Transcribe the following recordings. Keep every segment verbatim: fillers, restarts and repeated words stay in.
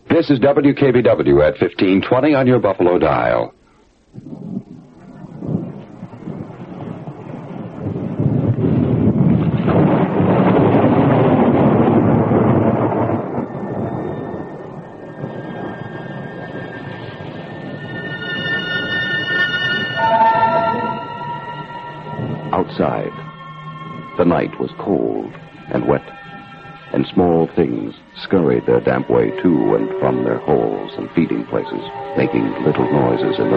This is W K B W at fifteen twenty on your Buffalo dial. Outside, the night was cold and wet, and small things scurried their damp way to and from their holes and feeding places, making little noises in the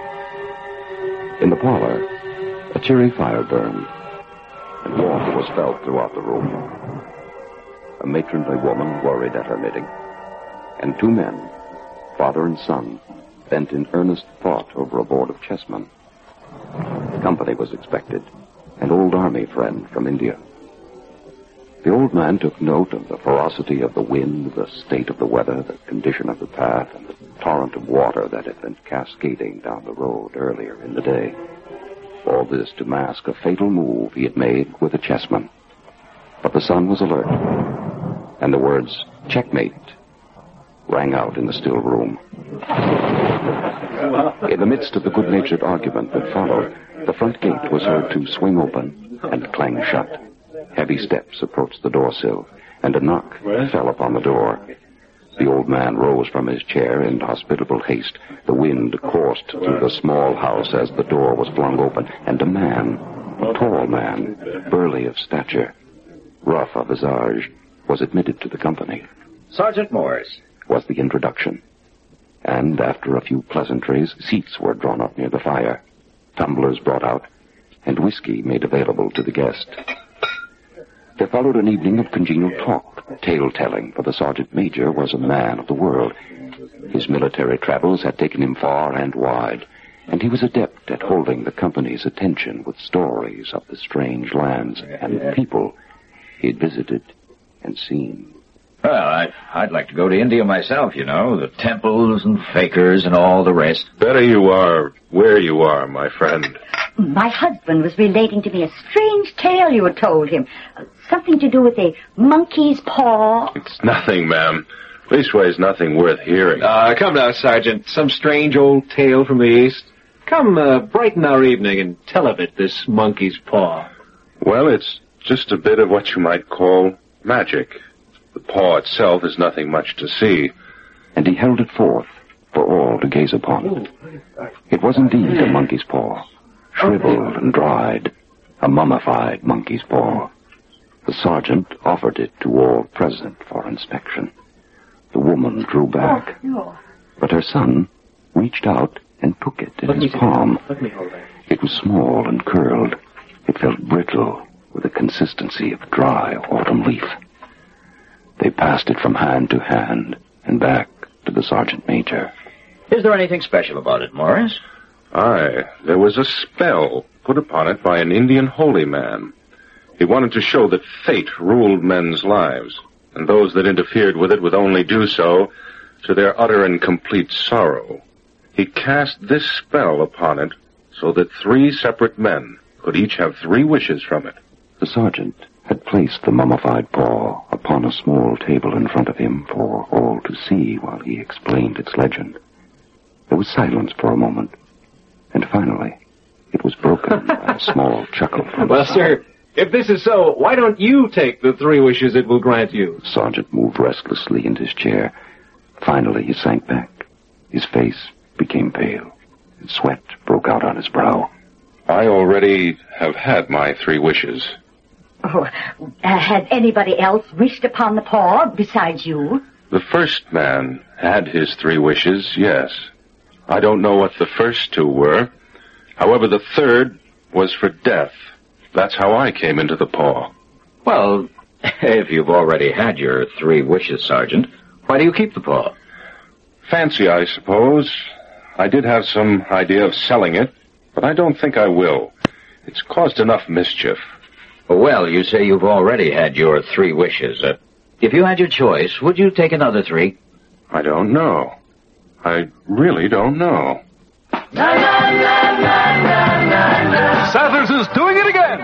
night. In the parlor, a cheery fire burned, and warmth was felt throughout the room. A matronly woman worried at her knitting, and two men, father and son, bent in earnest thought over a board of chessmen. Company was expected, an old army friend from India. The old man took note of the ferocity of the wind, the state of the weather, the condition of the path, and the torrent of water that had been cascading down the road earlier in the day. All this to mask a fatal move he had made with a chessman. But the son was alert, and the words, "checkmate," rang out in the still room. In the midst of the good-natured argument that followed, the front gate was heard to swing open and clang shut. Heavy steps approached the doorsill, and a knock fell upon the door. The old man rose from his chair in hospitable haste. The wind coursed through the small house as the door was flung open, and a man, a tall man, burly of stature, rough of visage, was admitted to the company. Sergeant Morris, was the introduction. And after a few pleasantries, seats were drawn up near the fire, tumblers brought out, and whiskey made available to the guest. There followed an evening of congenial talk, tale-telling, for the sergeant major was a man of the world. His military travels had taken him far and wide, and he was adept at holding the company's attention with stories of the strange lands and people he had visited and seen. Well, I, I'd like to go to India myself, you know, the temples and fakirs and all the rest. Better you are where you are, my friend. My husband was relating to me a strange tale you had told him. Uh, something to do with a monkey's paw. It's nothing, ma'am. Leastways, nothing worth hearing. Uh, come now, Sergeant. Some strange old tale from the East. Come, uh, brighten our evening and tell of it, this monkey's paw. Well, it's just a bit of what you might call magic. The paw itself is nothing much to see. And he held it forth for all to gaze upon. It was indeed a monkey's paw, shriveled and dried, a mummified monkey's paw. The sergeant offered it to all present for inspection. The woman drew back, but her son reached out and took it in his palm. It was small and curled. It felt brittle, with the consistency of dry autumn leaf. They passed it from hand to hand and back to the sergeant major. Is there anything special about it, Morris? Aye, there was a spell put upon it by an Indian holy man. He wanted to show that fate ruled men's lives, and those that interfered with it would only do so to their utter and complete sorrow. He cast this spell upon it so that three separate men could each have three wishes from it. The sergeant had placed the mummified paw upon a small table in front of him for all to see while he explained its legend. There was silence for a moment, and finally it was broken by a small chuckle from Well, the sir, if this is so, why don't you take the three wishes it will grant you? The sergeant moved restlessly in his chair. Finally he sank back. His face became pale, and sweat broke out on his brow. I already have had my three wishes. Oh, uh, had anybody else wished upon the paw besides you? The first man had his three wishes, yes. I don't know what the first two were. However, the third was for death. That's how I came into the paw. Well, if you've already had your three wishes, Sergeant, why do you keep the paw? Fancy, I suppose. I did have some idea of selling it, but I don't think I will. It's caused enough mischief. Well, you say you've already had your three wishes. Uh, if you had your choice, would you take another three? I don't know. I really don't know. Sathers is doing it again. Doing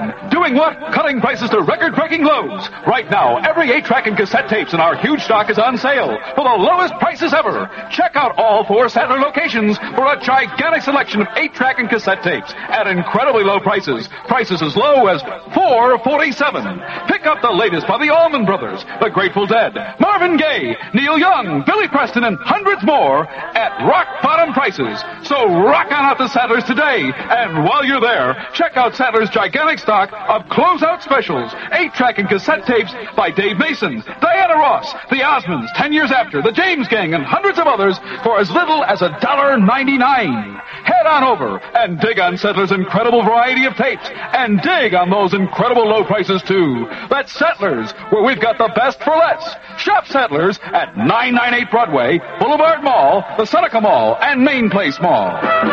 Doing what? Cutting prices to record-breaking lows. Right now, every eight-track and cassette tapes in our huge stock is on sale for the lowest prices ever. Check out all four Sattler locations for a gigantic selection of eight-track and cassette tapes at incredibly low prices. Prices as low as four forty-seven. Pick up the latest by the Allman Brothers, the Grateful Dead, Marvin Gaye, Neil Young, Billy Preston, and hundreds more at rock-bottom prices. So rock on out to Sattler's today. And while you're there, check out Sattler's gigantic stock of closeout specials, eight-track and cassette tapes by Dave Mason, Diana Ross, the Osmonds, Ten Years After, the James Gang, and hundreds of others for as little as a dollar ninety-nine. Head on over and dig on Sattler's incredible variety of tapes, and dig on those incredible low prices too. That's Sattler's, where we've got the best for less. Shop Sattler's at nine ninety-eight Broadway, Boulevard Mall, the Seneca Mall, and Main Place Mall.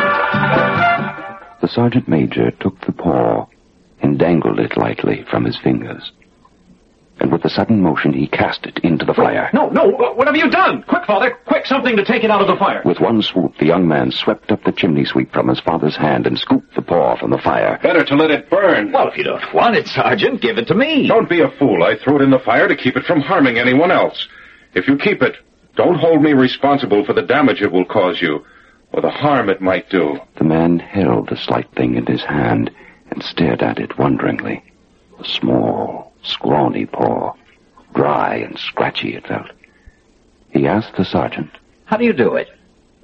The sergeant major took the paw and dangled it lightly from his fingers. And with a sudden motion, he cast it into the fire. No, no, what have you done? Quick, Father, quick, something to take it out of the fire. With one swoop, the young man swept up the chimney sweep from his father's hand and scooped the paw from the fire. Better to let it burn. Well, if you don't want it, Sergeant, give it to me. Don't be a fool. I threw it in the fire to keep it from harming anyone else. If you keep it, don't hold me responsible for the damage it will cause you, or the harm it might do. The man held the slight thing in his hand and stared at it wonderingly. A small, scrawny paw, dry and scratchy it felt. He asked the sergeant, How do you do it?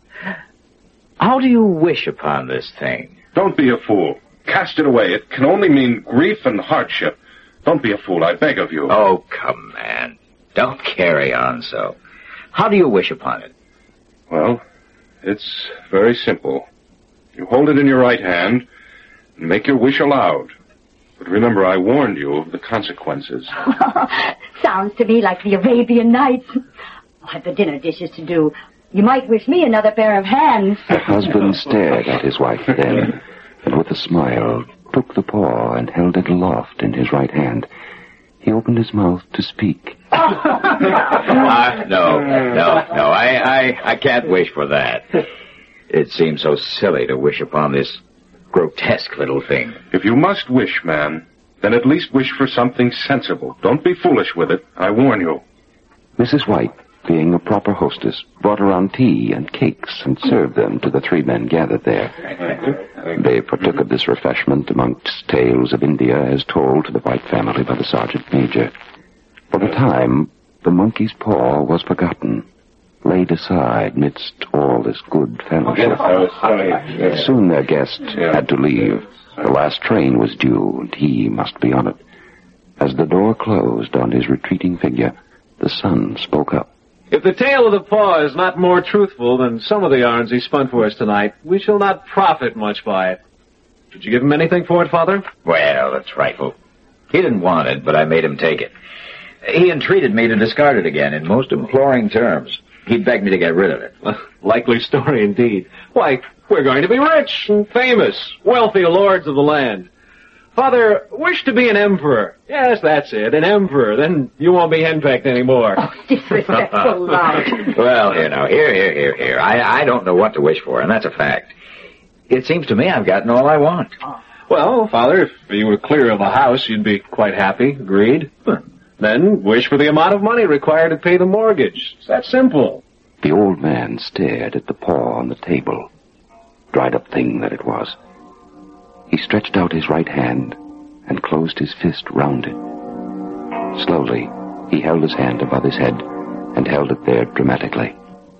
How do you wish upon this thing? Don't be a fool. Cast it away. It can only mean grief and hardship. Don't be a fool, I beg of you. Oh, come, man. Don't carry on so. How do you wish upon it? Well, it's very simple. You hold it in your right hand and make your wish aloud. But remember, I warned you of the consequences. Sounds to me like the Arabian Nights. I've the dinner dishes to do. You might wish me another pair of hands. The husband stared at his wife then, and with a smile, took the paw and held it aloft in his right hand. He opened his mouth to speak. uh, no, no, no, I, I, I can't wish for that. It seems so silly to wish upon this grotesque little thing. If you must wish, man, then at least wish for something sensible. Don't be foolish with it, I warn you. Missus White, being a proper hostess, brought around tea and cakes and served them to the three men gathered there. They partook of this refreshment amongst tales of India as told to the White family by the sergeant major. For the time, the monkey's paw was forgotten, laid aside midst all this good fellowship. Soon their guest had to leave. The last train was due, and he must be on it. As the door closed on his retreating figure, the son spoke up. If the tale of the paw is not more truthful than some of the yarns he spun for us tonight, we shall not profit much by it. Did you give him anything for it, Father? Well, a trifle. He didn't want it, but I made him take it. He entreated me to discard it again in most imploring terms. He begged me to get rid of it. Likely story indeed. Why, we're going to be rich and famous, wealthy lords of the land. Father, wish to be an emperor. Yes, that's it, an emperor. Then you won't be henpecked anymore. Oh, disrespectful love. Well, here now, here, here, here, here. I, I don't know what to wish for, and that's a fact. It seems to me I've gotten all I want. Oh. Well, Father, if you were clear of a house, you'd be quite happy. Agreed? Then wish for the amount of money required to pay the mortgage. It's that simple. The old man stared at the paw on the table, dried-up thing that it was. He stretched out his right hand and closed his fist round it. Slowly, he held his hand above his head and held it there dramatically.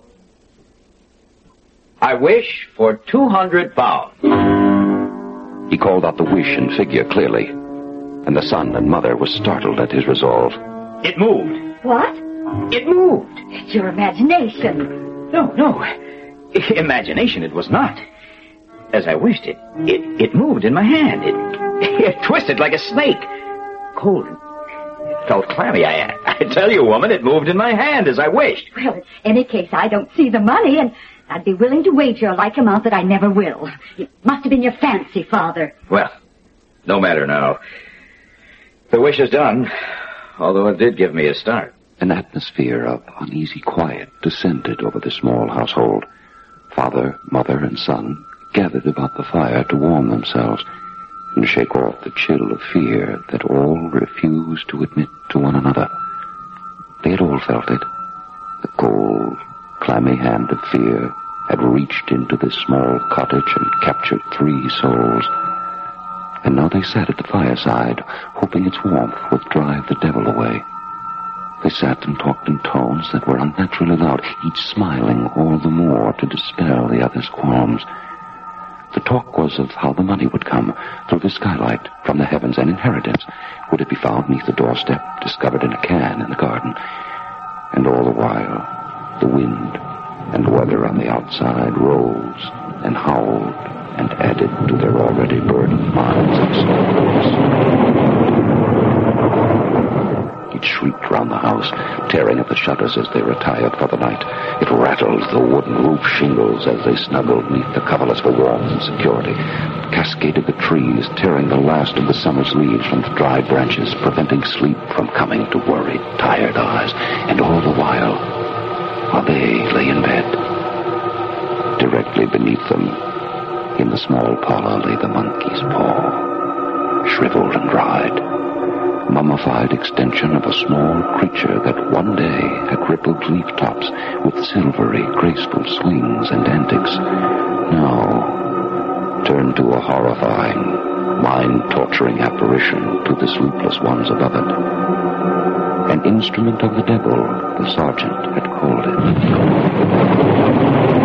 I wish for two hundred pounds. He called out the wish and figure clearly, and the son and mother were startled at his resolve. It moved. What? It moved. It's your imagination. No, no. Imagination it was not. As I wished it, it, it moved in my hand. It, it twisted like a snake. Cold. It felt clammy. I, I tell you, woman, it moved in my hand as I wished. Well, in any case, I don't see the money, and I'd be willing to wager a like amount that I never will. It must have been your fancy, Father. Well, no matter now. The wish is done, although it did give me a start. An atmosphere of uneasy quiet descended over the small household. Father, mother, and son gathered about the fire to warm themselves, and shake off the chill of fear that all refused to admit to one another. They had all felt it. The cold, clammy hand of fear had reached into this small cottage and captured three souls. And now they sat at the fireside, hoping its warmth would drive the devil away. They sat and talked in tones that were unnaturally loud, each smiling all the more to dispel the other's qualms. The talk was of how the money would come through the skylight from the heavens, and inheritance. Would it be found neath the doorstep, discovered in a can in the garden? And all the while, the wind and weather on the outside rose and howled and added to their already burdened minds and souls. It shrieked round the house, tearing at the shutters as they retired for the night. It rattled the wooden roof shingles as they snuggled neath the coverlets for warmth and security. It cascaded the trees, tearing the last of the summer's leaves from the dry branches, preventing sleep from coming to worried, tired eyes. And all the while, while they lay in bed, directly beneath them, in the small parlor lay the monkey's paw, shriveled and dried, mummified extension of a small creature that one day had rippled leaf tops with silvery, graceful swings and antics, now turned to a horrifying, mind-torturing apparition to the sleepless ones above it. An instrument of the devil, the sergeant had called it.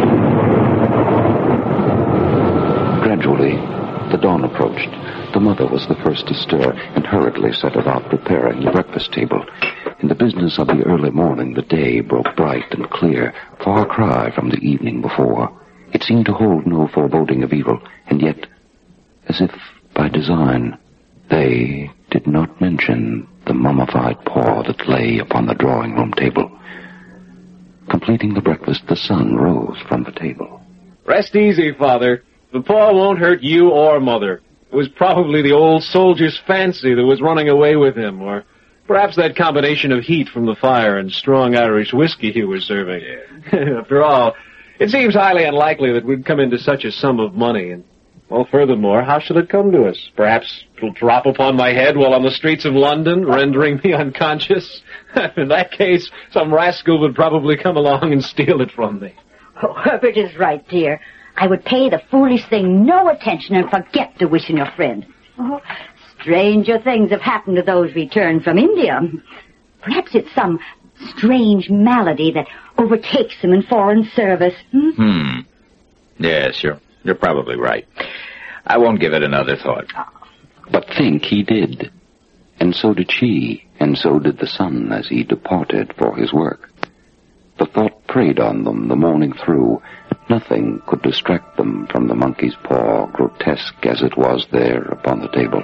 Gradually, the dawn approached. The mother was the first to stir and hurriedly set about preparing the breakfast table. In the business of the early morning, the day broke bright and clear, far cry from the evening before. It seemed to hold no foreboding of evil, and yet, as if by design, they did not mention the mummified paw that lay upon the drawing-room table. Completing the breakfast, the sun rose from the table. Rest easy, Father. The paw won't hurt you or Mother. It was probably the old soldier's fancy that was running away with him, or perhaps that combination of heat from the fire and strong Irish whiskey he was serving. Yeah. After all, it seems highly unlikely that we'd come into such a sum of money, and, well, furthermore, how should it come to us? Perhaps it'll drop upon my head while on the streets of London, rendering me unconscious? In that case, some rascal would probably come along and steal it from me. Oh, Herbert is right, dear. I would pay the foolish thing no attention and forget to wish in your friend. Oh, stranger things have happened to those returned from India. Perhaps it's some strange malady that overtakes them in foreign service. Hmm? Hmm. Yes, you're, you're probably right. I won't give it another thought. But think he did. And so did she, and so did the son as he departed for his work. The thought preyed on them the morning through. Nothing could distract them from the monkey's paw, grotesque as it was there upon the table.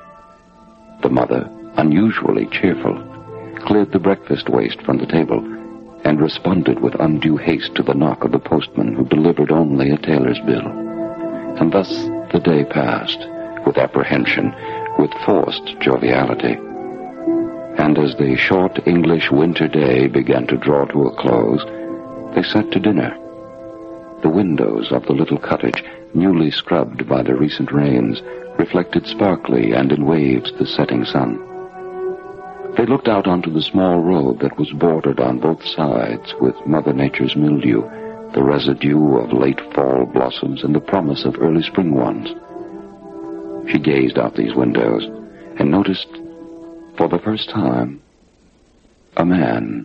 The mother, unusually cheerful, cleared the breakfast waste from the table and responded with undue haste to the knock of the postman who delivered only a tailor's bill. And thus the day passed, with apprehension, with forced joviality. And as the short English winter day began to draw to a close, they sat to dinner. The windows of the little cottage, newly scrubbed by the recent rains, reflected sparkly and in waves the setting sun. They looked out onto the small road that was bordered on both sides with Mother Nature's mildew, the residue of late fall blossoms and the promise of early spring ones. She gazed out these windows and noticed, for the first time, a man.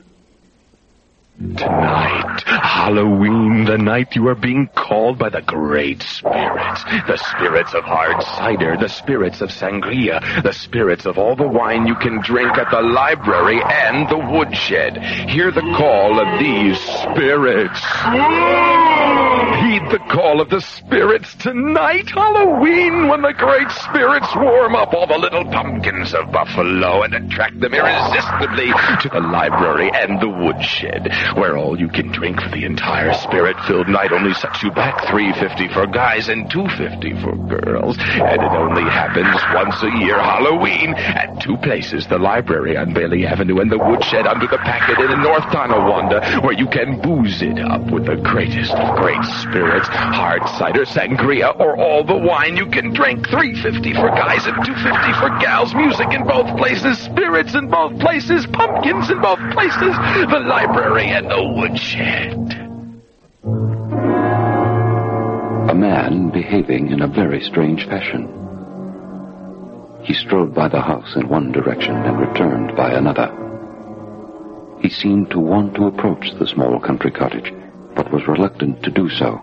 Tonight, Halloween, the night you are being called by the great spirits. The spirits of hard cider, the spirits of sangria, the spirits of all the wine you can drink at the library and the woodshed. Hear the call of these spirits. Heed the call of the spirits tonight, Halloween, when the great spirits warm up all the little pumpkins of Buffalo and attract them irresistibly to the library and the woodshed, where all you can drink for the entire spirit-filled night only sets you back three fifty for guys and two fifty for girls. And it only happens once a year, Halloween, at two places, the library on Bailey Avenue and the woodshed under the packet inn in North Tonawanda, where you can booze it up with the greatest of great spirits, hard cider, sangria, or all the wine you can drink. three fifty for guys and two fifty for gals. Music in both places, spirits in both places, pumpkins in both places, the library and the woodshed. A man behaving in a very strange fashion. He strode by the house in one direction and returned by another. He seemed to want to approach the small country cottage, but was reluctant to do so.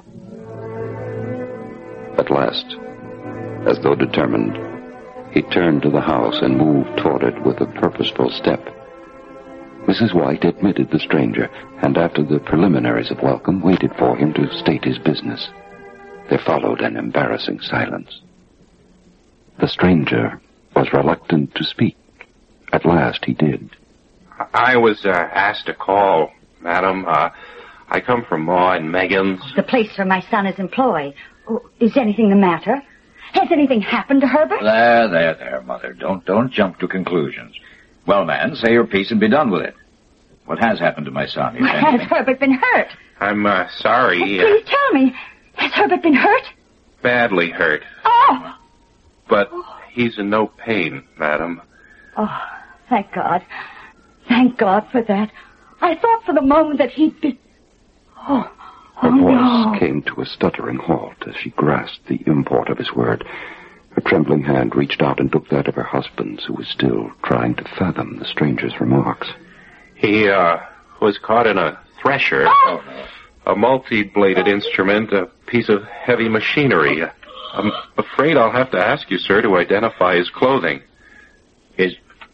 At last, as though determined, he turned to the house and moved toward it with a purposeful step. Missus White admitted the stranger, and after the preliminaries of welcome, waited for him to state his business. There followed an embarrassing silence. The stranger was reluctant to speak. At last he did. I was uh, asked to call, madam. Uh, I come from Ma and Megan's. The place where my son is employed. Oh, is anything the matter? Has anything happened to Herbert? There, there, there, Mother. Don't, don't jump to conclusions. Well, man, say your piece and be done with it. What has happened to my son? If Has anything? Herbert been hurt? I'm uh, sorry. Oh, please tell me. Has Herbert been hurt? Uh, badly hurt. Oh! But he's in no pain, madam. Oh, thank God. Thank God for that. I thought for the moment that he'd been... Oh, Her oh voice no. came to a stuttering halt as she grasped the import of his word. Her trembling hand reached out and took that of her husband's, who was still trying to fathom the stranger's remarks. He, uh, was caught in a thresher. Oh. A multi-bladed instrument, a piece of heavy machinery. I'm afraid I'll have to ask you, sir, to identify his clothing. His...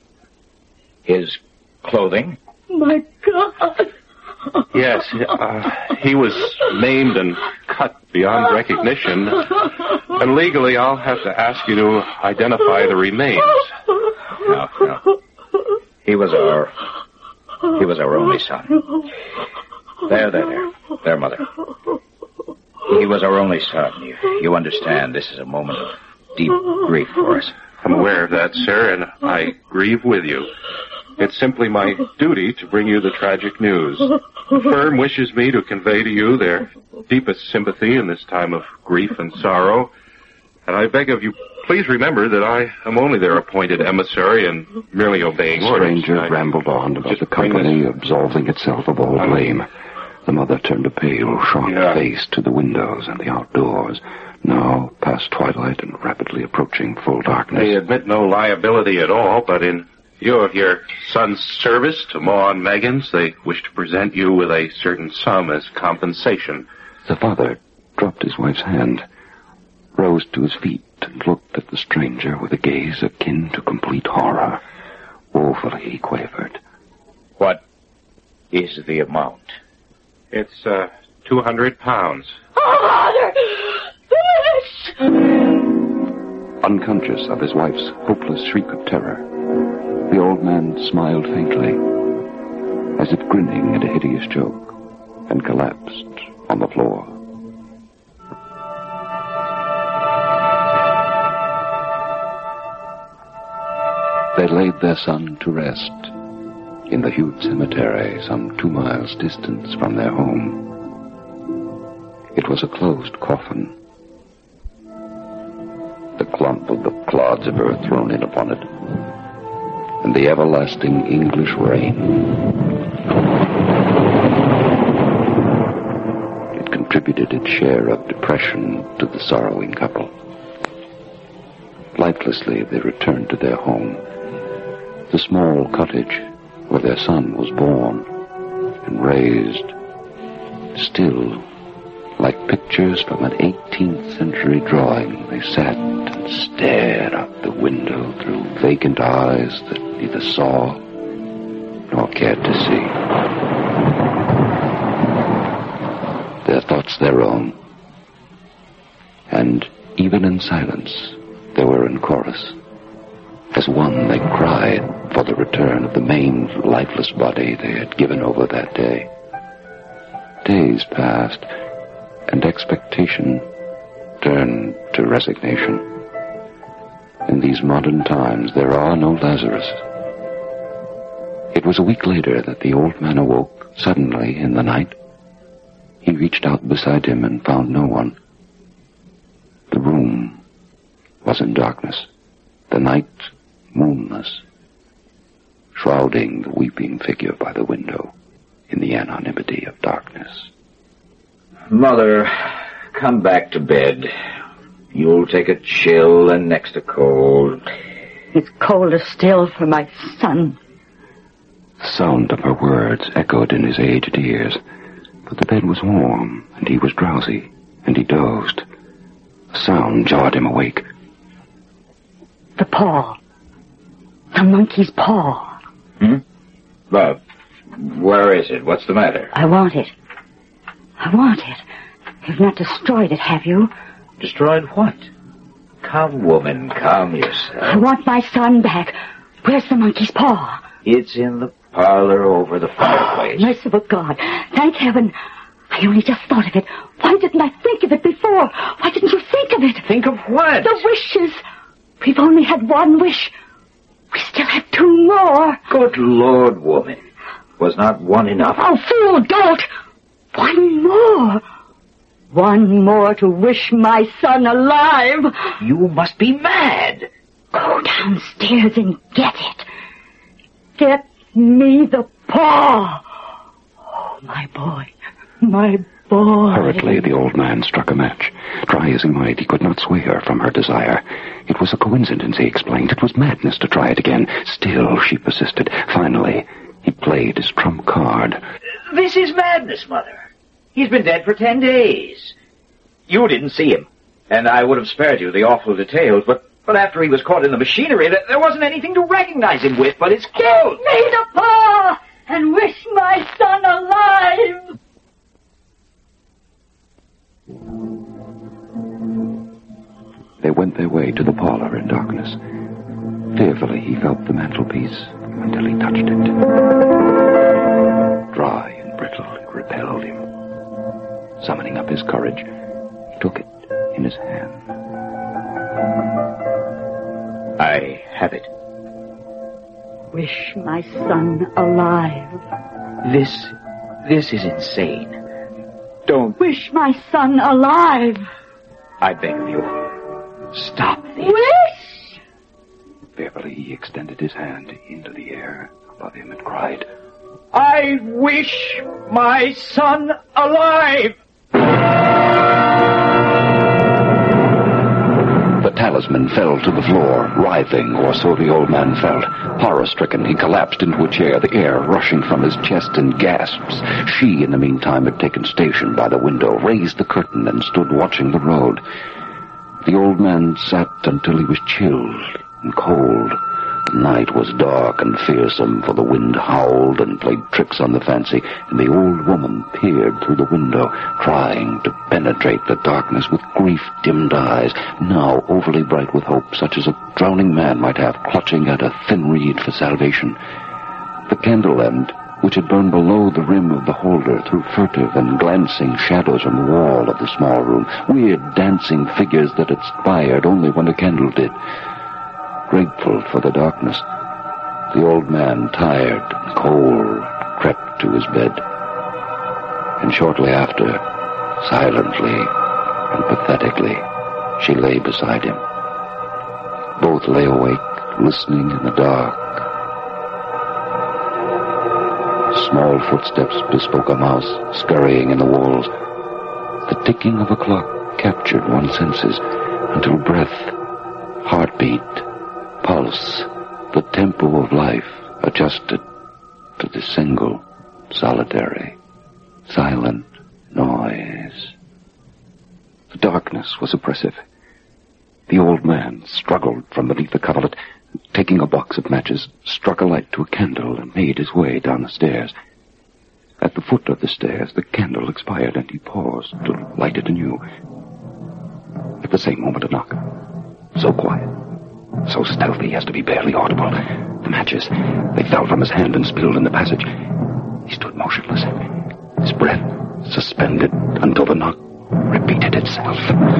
His clothing? My God. Yes, uh, he was maimed and cut beyond recognition. And legally, I'll have to ask you to identify the remains. No, no. He was our... He was our only son. There, there, there. There, Mother. He was our only son. You, you understand, this is a moment of deep grief for us. I'm aware of that, sir, and I grieve with you. It's simply my duty to bring you the tragic news. The firm wishes me to convey to you their deepest sympathy in this time of grief and sorrow. And I beg of you, please remember that I am only their appointed emissary and merely obeying The orders. stranger I rambled on about just the bring company this- absolving itself of all blame. The mother turned a pale, shocked Yeah. face to the windows and the outdoors, now past twilight and rapidly approaching full darkness. They admit no liability at all, but in view of your son's service to Ma and Megan's, they wish to present you with a certain sum as compensation. The father dropped his wife's hand, rose to his feet, and looked at the stranger with a gaze akin to complete horror. Woefully he quavered. What is the amount? It's, uh, two hundred pounds. Oh, Father! Unconscious of his wife's hopeless shriek of terror, the old man smiled faintly, as if grinning at a hideous joke, and collapsed on the floor. They laid their son to rest in the huge cemetery some two miles distance from their home. It was a closed coffin. The clump of the clods of earth thrown in upon it, and the everlasting English rain. It contributed its share of depression to the sorrowing couple. Lifelessly they returned to their home, the small cottage where their son was born and raised. Still, like pictures from an eighteenth century drawing, they sat and stared out the window through vacant eyes that neither saw nor cared to see. Their thoughts their own, and even in silence they were in chorus. As one they cried for the return of the maimed, lifeless body they had given over that day. Days passed, and expectation turned to resignation. In these modern times, there are no Lazarus. It was a week later that the old man awoke suddenly in the night. He reached out beside him and found no one. The room was in darkness, the night moonless, shrouding the weeping figure by the window in the anonymity of darkness. Mother, come back to bed. You'll take a chill and next a cold. It's colder still for my son. The sound of her words echoed in his aged ears, but the bed was warm, and he was drowsy, and he dozed. A sound jarred him awake. The paw. The monkey's paw. Hmm? Love, where is it? What's the matter? I want it. I want it. You've not destroyed it, have you? Destroyed what? Come, woman, calm yourself. I want my son back. Where's the monkey's paw? It's in the parlor over the fireplace. Oh, merciful God. Thank heaven. I only just thought of it. Why didn't I think of it before? Why didn't you think of it? Think of what? The wishes. We've only had one wish. We still have two more. Good Lord, woman. Was not one enough? Oh, fool, dolt. One more. One more to wish my son alive. You must be mad. Go downstairs and get it. Get me the paw. Oh, my boy. My boy. Hurriedly, the old man struck a match. Try as he might, he could not sway her from her desire. It was a coincidence, he explained. It was madness to try it again. Still, she persisted. Finally, he played his trump card. This is madness, Mother. He's been dead for ten days. You didn't see him, and I would have spared you the awful details, but, but after he was caught in the machinery, there wasn't anything to recognize him with but his clothes. Give me the paw and wish my son alive. They went their way to the parlor in darkness. Fearfully, he felt the mantelpiece until he touched it. Dry and brittle, it repelled him. Summoning up his courage, he took it in his hand. I have it. Wish my son alive. This, this is insane. Don't. Wish my son alive. I beg of you. Stop this. Wish! Fearfully, he extended his hand into the air above him and cried, I wish my son alive. The talisman fell to the floor, writhing, or so the old man felt. Horror-stricken, he collapsed into a chair, the air rushing from his chest in gasps. She, in the meantime, had taken station by the window, raised the curtain, and stood watching the road. The old man sat until he was chilled and cold. The night was dark and fearsome, for the wind howled and played tricks on the fancy, and the old woman peered through the window, trying to penetrate the darkness with grief-dimmed eyes, now overly bright with hope, such as a drowning man might have, clutching at a thin reed for salvation. The candle end, which had burned below the rim of the holder, threw furtive and glancing shadows on the wall of the small room, weird dancing figures that expired only when a candle did. Grateful for the darkness, the old man, tired and cold, crept to his bed. And shortly after, silently and pathetically, she lay beside him. Both lay awake, listening in the dark. Small footsteps bespoke a mouse scurrying in the walls. The ticking of a clock captured one's senses until breath, heartbeat, pulse, the tempo of life adjusted to the single, solitary, silent noise. The darkness was oppressive. The old man struggled from beneath the coverlet, taking a box of matches, struck a light to a candle, and made his way down the stairs. At the foot of the stairs, the candle expired, and he paused to light it anew. At the same moment, a knock. So quiet, so stealthy as to be barely audible. The matches, they fell from his hand and spilled in the passage. He stood motionless, his breath suspended until the knock repeated itself.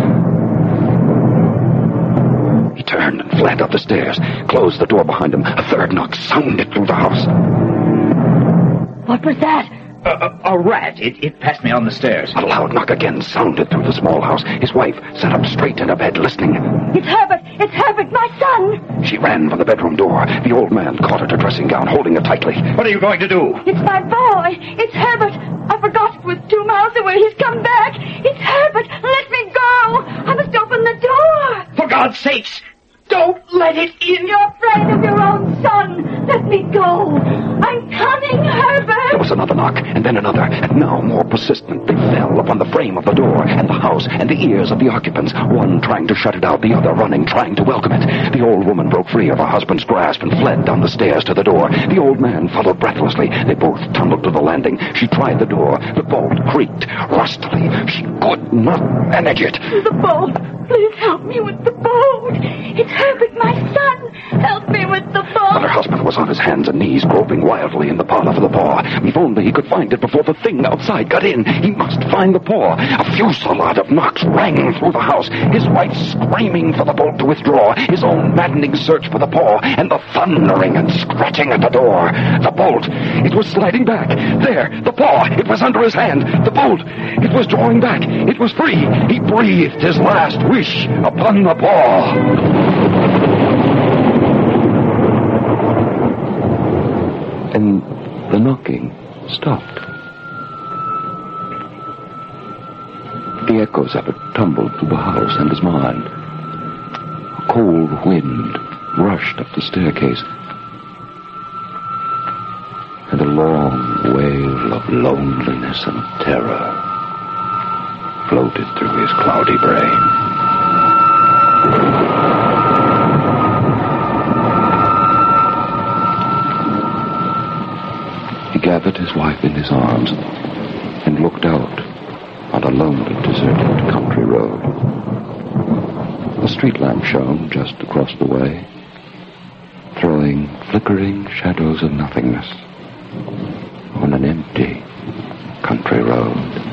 He turned and fled up the stairs, closed the door behind him. A third knock sounded through the house. What was that? A, a, a rat. It, it passed me on the stairs. A loud knock again sounded through the small house. His wife sat up straight in her bed, listening. It's Herbert! It's Herbert, my son! She ran for the bedroom door. The old man caught at her dressing gown, holding her tightly. What are you going to do? It's my boy! It's Herbert! I forgot it was two miles away. He's come back! It's Herbert! Let me go! I must open the door! For God's sakes, don't let it in! You're afraid of your own son! Let me go! I'm coming, Herbert! There was another knock, and then another, and now more persistent. They fell upon the frame of the door, and the house, and the ears of the occupants, one trying to shut it out, the other running, trying to welcome it. The old woman broke free of her husband's grasp and fled down the stairs to the door. The old man followed breathlessly. They both tumbled to the landing. She tried the door. The bolt creaked rustily. She could not manage it. The boat! Please help me with the boat! It's Herbert, my son! Help me with the boat! But her husband was on his hands and knees, groping wildly in the parlor for the paw. If only he could find it before the thing outside got in. He must find the paw. A fusillade of knocks rang through the house. His wife screaming for the bolt to withdraw. His own maddening search for the paw. And the thundering and scratching at the door. The bolt. It was sliding back. There. The paw. It was under his hand. The bolt. It was drawing back. It was free. He breathed his last wish upon the paw. And the knocking stopped. The echoes of it tumbled through the house and his mind. A cold wind rushed up the staircase, and a long wail of loneliness and terror floated through his cloudy brain. He gathered his wife in his arms and looked out on a lonely, deserted country road. A street lamp shone just across the way, throwing flickering shadows of nothingness on an empty country road.